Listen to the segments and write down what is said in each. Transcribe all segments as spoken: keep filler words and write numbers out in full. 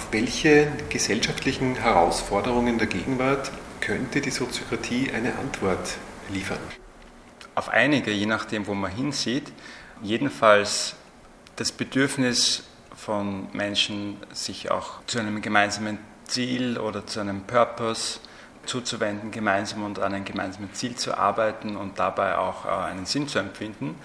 Auf welche gesellschaftlichen Herausforderungen der Gegenwart könnte die Soziokratie eine Antwort liefern? Auf einige, je nachdem, wo man hinsieht. Jedenfalls das Bedürfnis von Menschen, sich auch zu einem gemeinsamen Ziel oder zu einem Purpose zuzuwenden, gemeinsam und an einem gemeinsamen Ziel zu arbeiten und dabei auch einen Sinn zu empfinden.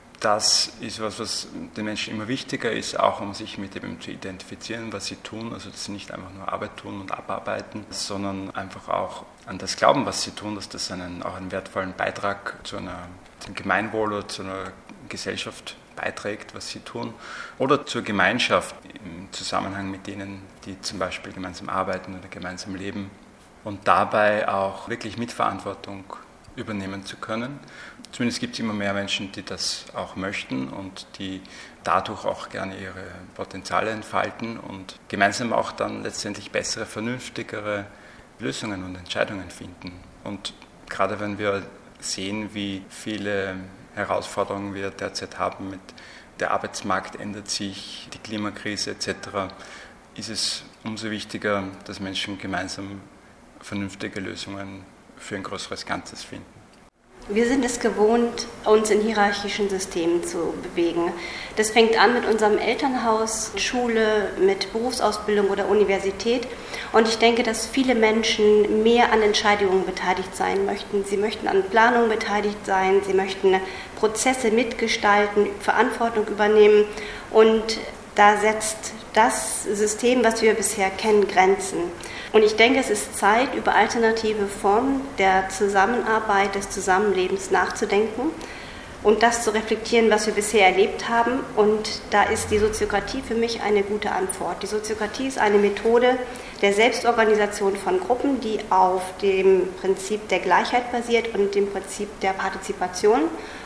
Das ist etwas, was den Menschen immer wichtiger ist, auch um sich mit dem zu identifizieren, was sie tun. Also dass sie nicht einfach nur Arbeit tun und abarbeiten, sondern einfach auch an das glauben, was sie tun, dass das einen, auch einen wertvollen Beitrag zu einer, zum Gemeinwohl oder zu einer Gesellschaft beiträgt, was sie tun. Oder zur Gemeinschaft im Zusammenhang mit denen, die zum Beispiel gemeinsam arbeiten oder gemeinsam leben. Und dabei auch wirklich Mitverantwortung übernehmen zu können. Zumindest gibt es immer mehr Menschen, die das auch möchten und die dadurch auch gerne ihre Potenziale entfalten und gemeinsam auch dann letztendlich bessere, vernünftigere Lösungen und Entscheidungen finden. Und gerade wenn wir sehen, wie viele Herausforderungen wir derzeit haben, mit der Arbeitsmarkt ändert sich, die Klimakrise et cetera, ist es umso wichtiger, dass Menschen gemeinsam vernünftige Lösungen für ein größeres Ganzes finden. Wir sind es gewohnt, uns in hierarchischen Systemen zu bewegen. Das fängt an mit unserem Elternhaus, Schule, mit Berufsausbildung oder Universität. Und ich denke, dass viele Menschen mehr an Entscheidungen beteiligt sein möchten. Sie möchten an Planung beteiligt sein, sie möchten Prozesse mitgestalten, Verantwortung übernehmen. Und da setzt das System, was wir bisher kennen, Grenzen. Und ich denke, es ist Zeit, über alternative Formen der Zusammenarbeit, des Zusammenlebens nachzudenken und das zu reflektieren, was wir bisher erlebt haben. Und da ist die Soziokratie für mich eine gute Antwort. Die Soziokratie ist eine Methode der Selbstorganisation von Gruppen, die auf dem Prinzip der Gleichheit basiert und dem Prinzip der Partizipation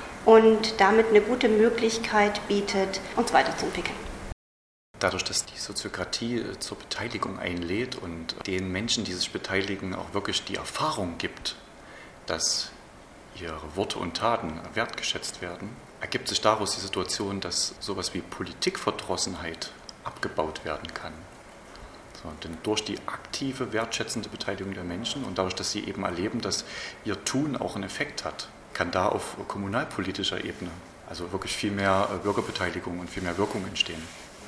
und damit eine gute Möglichkeit bietet, uns weiterzuentwickeln. Dadurch, dass die Soziokratie zur Beteiligung einlädt und den Menschen, die sich beteiligen, auch wirklich die Erfahrung gibt, dass ihre Worte und Taten wertgeschätzt werden, ergibt sich daraus die Situation, dass sowas wie Politikverdrossenheit abgebaut werden kann. So, denn durch die aktive, wertschätzende Beteiligung der Menschen und dadurch, dass sie eben erleben, dass ihr Tun auch einen Effekt hat, kann da auf kommunalpolitischer Ebene also wirklich viel mehr Bürgerbeteiligung und viel mehr Wirkung entstehen.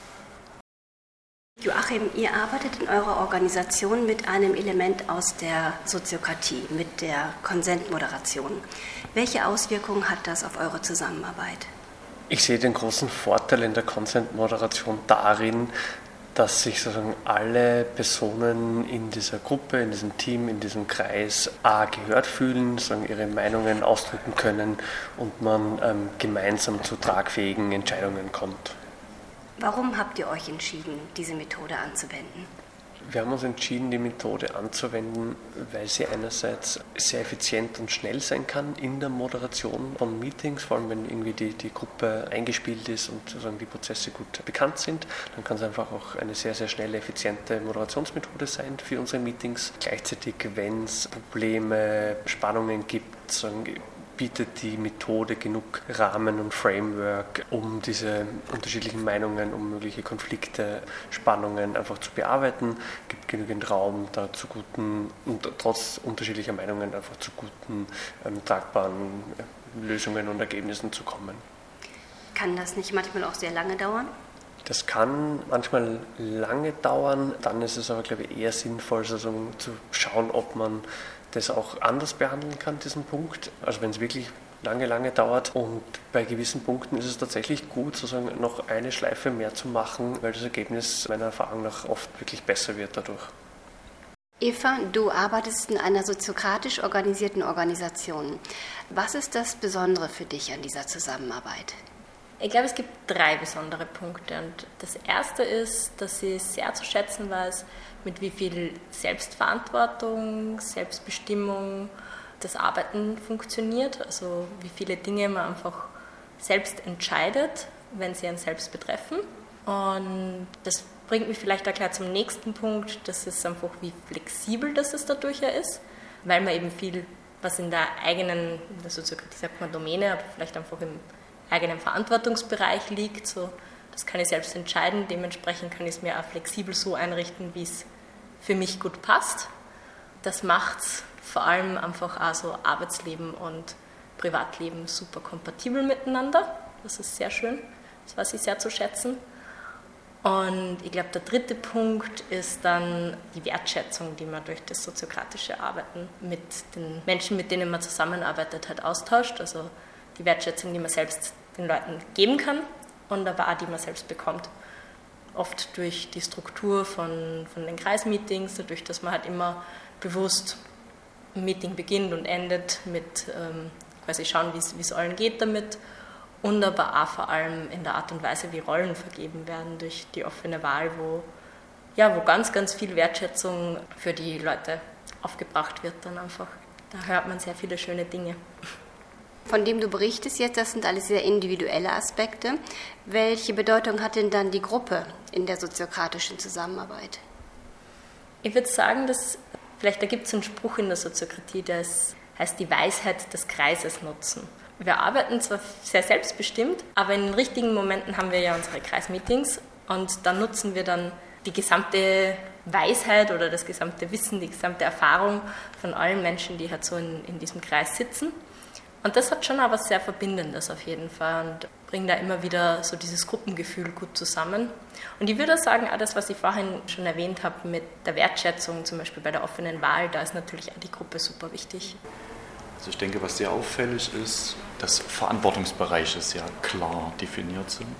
Joachim, ihr arbeitet in eurer Organisation mit einem Element aus der Soziokratie, mit der Konsentmoderation. Welche Auswirkungen hat das auf eure Zusammenarbeit? Ich sehe den großen Vorteil in der Konsentmoderation darin, dass sich sozusagen alle Personen in dieser Gruppe, in diesem Team, in diesem Kreis A gehört fühlen, sozusagen ihre Meinungen ausdrücken können und man ähm, gemeinsam zu tragfähigen Entscheidungen kommt. Warum habt ihr euch entschieden, diese Methode anzuwenden? Wir haben uns entschieden, die Methode anzuwenden, weil sie einerseits sehr effizient und schnell sein kann in der Moderation von Meetings, vor allem wenn irgendwie die, die Gruppe eingespielt ist und sozusagen die Prozesse gut bekannt sind. Dann kann es einfach auch eine sehr, sehr schnelle, effiziente Moderationsmethode sein für unsere Meetings. Gleichzeitig, wenn es Probleme, Spannungen gibt, sagen, bietet die Methode genug Rahmen und Framework, um diese unterschiedlichen Meinungen, um mögliche Konflikte, Spannungen einfach zu bearbeiten, gibt genügend Raum, da zu guten, und trotz unterschiedlicher Meinungen einfach zu guten, ähm, tragbaren Lösungen und Ergebnissen zu kommen. Kann das nicht manchmal auch sehr lange dauern? Das kann manchmal lange dauern, dann ist es aber, glaube ich, eher sinnvoll, sozusagen zu schauen, ob man das auch anders behandeln kann, diesen Punkt. Also wenn es wirklich lange, lange dauert und bei gewissen Punkten ist es tatsächlich gut, sozusagen noch eine Schleife mehr zu machen, weil das Ergebnis meiner Erfahrung nach oft wirklich besser wird dadurch. Eva, du arbeitest in einer soziokratisch organisierten Organisation. Was ist das Besondere für dich an dieser Zusammenarbeit? Ich glaube, es gibt drei besondere Punkte. Und das erste ist, dass ich sehr zu schätzen weiß, mit wie viel Selbstverantwortung, Selbstbestimmung das Arbeiten funktioniert. Also wie viele Dinge man einfach selbst entscheidet, wenn sie einen selbst betreffen. Und das bringt mich vielleicht auch gleich zum nächsten Punkt. Das ist einfach, wie flexibel das es dadurch ja ist, weil man eben viel, was in der eigenen, in der Soziokratie sagt man Domäne, aber vielleicht einfach im eigenen Verantwortungsbereich liegt, so Das kann ich selbst entscheiden. Dementsprechend kann ich es mir auch flexibel so einrichten, wie es für mich gut passt. Das macht vor allem einfach auch so Arbeitsleben und Privatleben super kompatibel miteinander. Das ist sehr schön. Das weiß ich sehr zu schätzen. Und ich glaube, der dritte Punkt ist dann die Wertschätzung, die man durch das soziokratische Arbeiten mit den Menschen, mit denen man zusammenarbeitet, halt austauscht. Also die Wertschätzung, die man selbst den Leuten geben kann und aber auch die man selbst bekommt. Oft durch die Struktur von, von den Kreismeetings, dadurch, dass man halt immer bewusst ein Meeting beginnt und endet mit ähm, quasi schauen, wie es allen geht damit. Und aber auch vor allem in der Art und Weise, wie Rollen vergeben werden durch die offene Wahl, wo, ja, wo ganz, ganz viel Wertschätzung für die Leute aufgebracht wird dann einfach. Da hört man sehr viele schöne Dinge. Von dem du berichtest jetzt, das sind alles sehr individuelle Aspekte. Welche Bedeutung hat denn dann die Gruppe in der soziokratischen Zusammenarbeit? Ich würde sagen, dass vielleicht da gibt es einen Spruch in der Soziokratie, der heißt die Weisheit des Kreises nutzen. Wir arbeiten zwar sehr selbstbestimmt, aber in den richtigen Momenten haben wir ja unsere Kreismeetings und dann nutzen wir dann die gesamte Weisheit oder das gesamte Wissen, die gesamte Erfahrung von allen Menschen, die halt so in, in diesem Kreis sitzen. Und das hat schon auch was sehr Verbindendes auf jeden Fall und bringt da immer wieder so dieses Gruppengefühl gut zusammen. Und ich würde sagen, auch das, was ich vorhin schon erwähnt habe mit der Wertschätzung, zum Beispiel bei der offenen Wahl, da ist natürlich auch die Gruppe super wichtig. Also ich denke, was sehr auffällig ist, dass Verantwortungsbereiche sehr klar definiert sind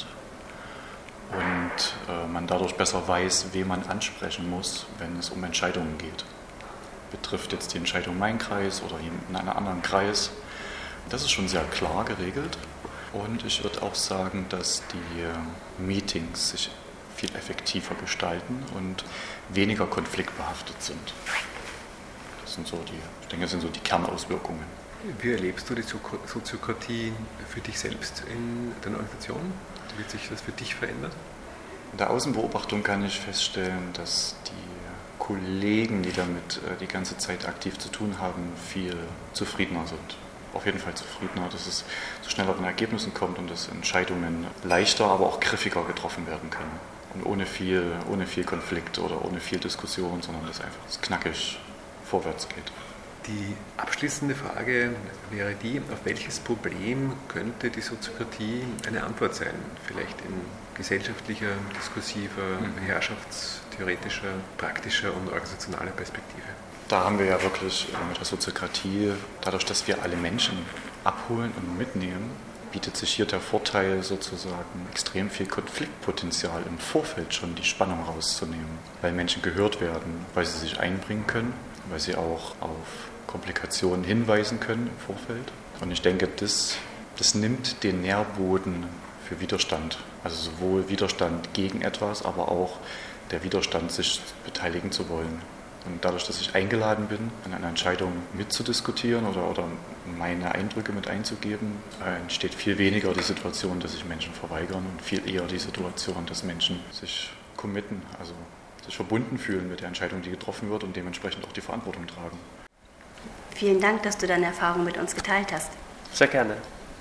und äh, man dadurch besser weiß, wen man ansprechen muss, wenn es um Entscheidungen geht. Betrifft jetzt die Entscheidung meinen Kreis oder jemanden in einem anderen Kreis? Das ist schon sehr klar geregelt und ich würde auch sagen, dass die Meetings sich viel effektiver gestalten und weniger konfliktbehaftet sind. Das sind so die, ich denke, das sind so die Kernauswirkungen. Wie erlebst du die Soziokratie für dich selbst in deiner Organisation? Wie wird sich das für dich verändert? In der Außenbeobachtung kann ich feststellen, dass die Kollegen, die damit die ganze Zeit aktiv zu tun haben, viel zufriedener sind. Auf jeden Fall zufriedener, dass es zu schnelleren Ergebnissen kommt und dass Entscheidungen leichter, aber auch griffiger getroffen werden können. Und ohne viel, ohne viel Konflikt oder ohne viel Diskussion, sondern dass einfach knackig vorwärts geht. Die abschließende Frage wäre die, auf welches Problem könnte die Soziokratie eine Antwort sein? Vielleicht in gesellschaftlicher, diskursiver, mhm. herrschaftstheoretischer, praktischer und organisationaler Perspektive. Da haben wir ja wirklich mit der Soziokratie, dadurch, dass wir alle Menschen abholen und mitnehmen, bietet sich hier der Vorteil sozusagen extrem viel Konfliktpotenzial im Vorfeld schon die Spannung rauszunehmen, weil Menschen gehört werden, weil sie sich einbringen können, weil sie auch auf Komplikationen hinweisen können im Vorfeld. Und ich denke, das, das nimmt den Nährboden für Widerstand, also sowohl Widerstand gegen etwas, aber auch der Widerstand, sich beteiligen zu wollen. Und dadurch, dass ich eingeladen bin, an einer Entscheidung mitzudiskutieren oder, oder meine Eindrücke mit einzugeben, entsteht viel weniger die Situation, dass sich Menschen verweigern und viel eher die Situation, dass Menschen sich committen, also sich verbunden fühlen mit der Entscheidung, die getroffen wird und dementsprechend auch die Verantwortung tragen. Vielen Dank, dass du deine Erfahrung mit uns geteilt hast. Sehr gerne.